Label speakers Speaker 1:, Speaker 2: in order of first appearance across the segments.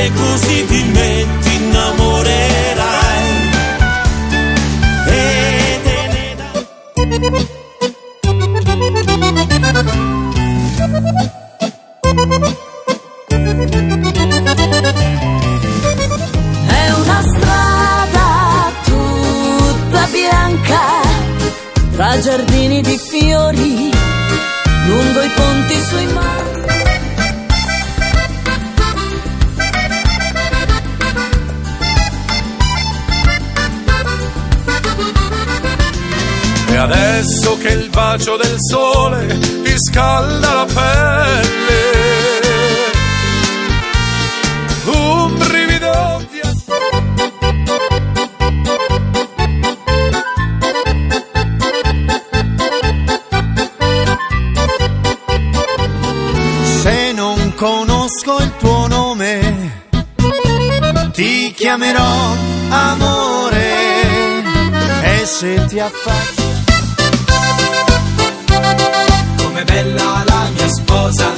Speaker 1: e così ti metti, innamorerai e te ne dai.
Speaker 2: È una strada tutta bianca, tra giardini di fiori, lungo i ponti sui mari.
Speaker 3: E adesso che il bacio del sole ti scalda la pelle, un brivido di
Speaker 1: se non conosco il tuo nome, ti chiamerò amore, e se ti affacci come bella la mia sposa,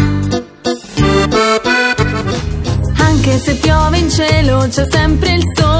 Speaker 2: Anche se piove in cielo c'è sempre il sole.